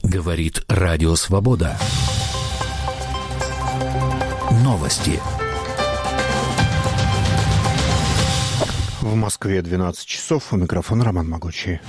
Говорит Радио Свобода. Новости. В Москве 12 часов. У микрофона Роман Могучий.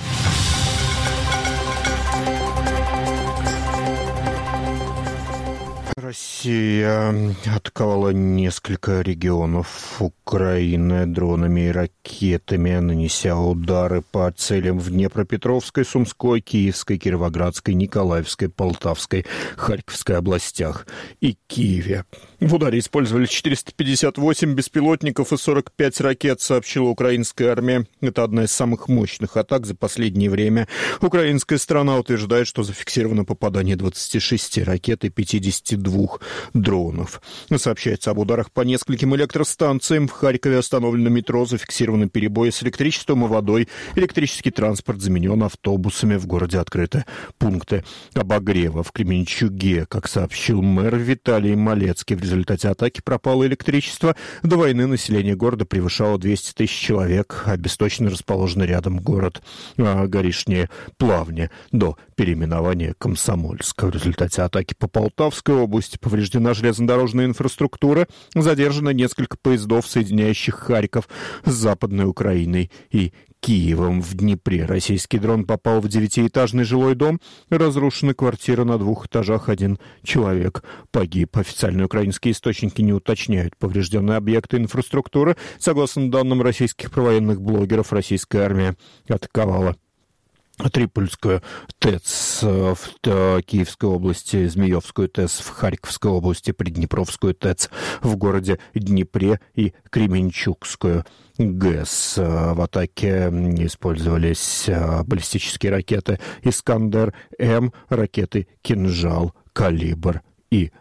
Россия атаковала несколько регионов Украины дронами и ракетами, нанеся удары по целям в Днепропетровской, Сумской, Киевской, Кировоградской, Николаевской, Полтавской, Харьковской областях и Киеве. В ударе использовали 458 беспилотников и 45 ракет, сообщила украинская армия. Это одна из самых мощных атак за последнее время. Украинская сторона утверждает, что зафиксировано попадание 26 ракет и 52 дронов. Сообщается об ударах по нескольким электростанциям. В Харькове остановлено метро, зафиксированы перебои с электричеством и водой. Электрический транспорт заменен автобусами. В городе открыты пункты обогрева. В Кременчуге, как сообщил мэр Виталий Малецкий, в результате атаки пропало электричество. До войны население города превышало 200 тысяч человек. Обесточенно расположенный рядом город Горишнее Плавне до переименования Комсомольска. В результате атаки по Полтавской области повреждена железнодорожная инфраструктура. Задержано несколько поездов, соединяющих Харьков с Западной Украиной и Киевом. В Днепре российский дрон попал в 9-этажный жилой дом. Разрушена квартира на 2 этажах. 1 человек погиб. Официальные украинские источники не уточняют поврежденные объекты инфраструктуры. Согласно данным российских провоенных блогеров, российская армия атаковала Трипольскую ТЭЦ в Киевской области, Змеевскую ТЭЦ в Харьковской области, Приднепровскую ТЭЦ в городе Днепре и Кременчугскую ГЭС. В атаке использовались баллистические ракеты «Искандер-М», ракеты «Кинжал», «Калибр» и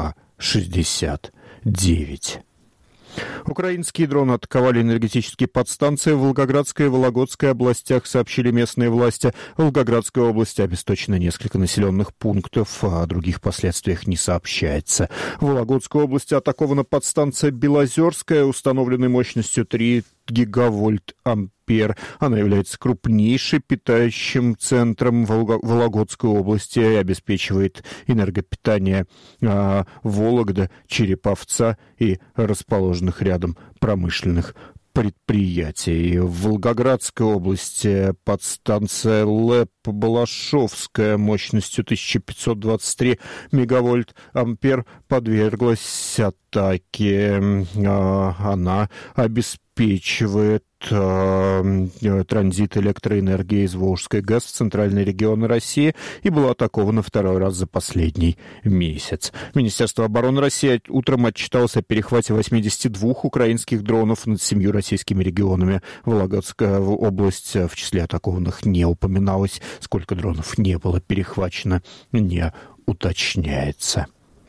Х-69. Украинские дроны атаковали энергетические подстанции в Волгоградской и Вологодской областях, сообщили местные власти. В Волгоградской области обесточено несколько населенных пунктов, а о других последствиях не сообщается. В Вологодской области атакована подстанция Белозерская, установленной мощностью 3 гигавольт-ампер. Она является крупнейшим питающим центром Вологодской области и обеспечивает энергопитание Вологды, Череповца и расположенных рядом промышленных предприятий. В Волгоградской области подстанция ЛЭП Балашовская мощностью 1523 мегавольт-ампер подверглась атаке. Она обеспечивает транзит электроэнергии из Волжской ГЭС в центральные регионы России и была атакована 2-й раз за последний месяц. Министерство обороны России утром отчиталось о перехвате 82 украинских дронов над 7 российскими регионами. Вологодская область в числе атакованных не упоминалась. Сколько дронов не было перехвачено, не уточняется.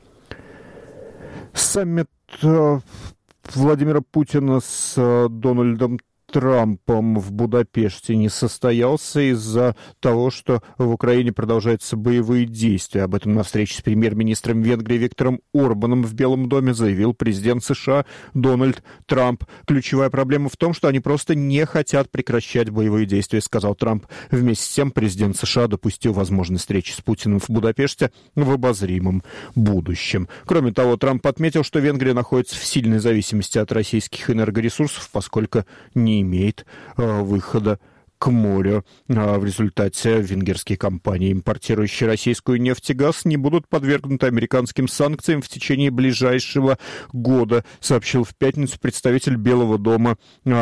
Саммит Владимира Путина с Дональдом Трампом в Будапеште не состоялся из-за того, что в Украине продолжаются боевые действия. Об этом на встрече с премьер-министром Венгрии Виктором Орбаном в Белом доме заявил президент США Дональд Трамп. Ключевая проблема в том, что они просто не хотят прекращать боевые действия, сказал Трамп. Вместе с тем президент США допустил возможность встречи с Путиным в Будапеште в обозримом будущем. Кроме того, Трамп отметил, что Венгрия находится в сильной зависимости от российских энергоресурсов, поскольку не имеет выхода к морю. В результате венгерские компании, импортирующие российскую нефть и газ, не будут подвергнуты американским санкциям в течение ближайшего года, сообщил в пятницу представитель Белого дома.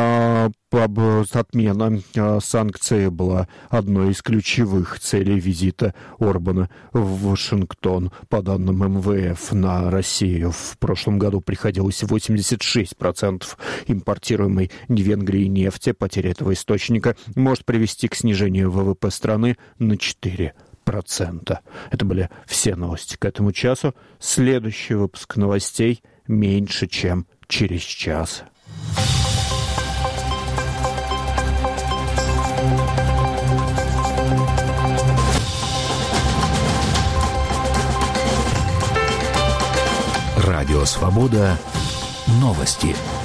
Отмена санкций была одной из ключевых целей визита Орбана в Вашингтон. По данным МВФ, на Россию в прошлом году приходилось 86% импортируемой Венгрии нефти. Потеря этого источника может привести к снижению ВВП страны на 4%. Это были все новости к этому часу. Следующий выпуск новостей меньше, чем через час. Радио Свобода. Новости.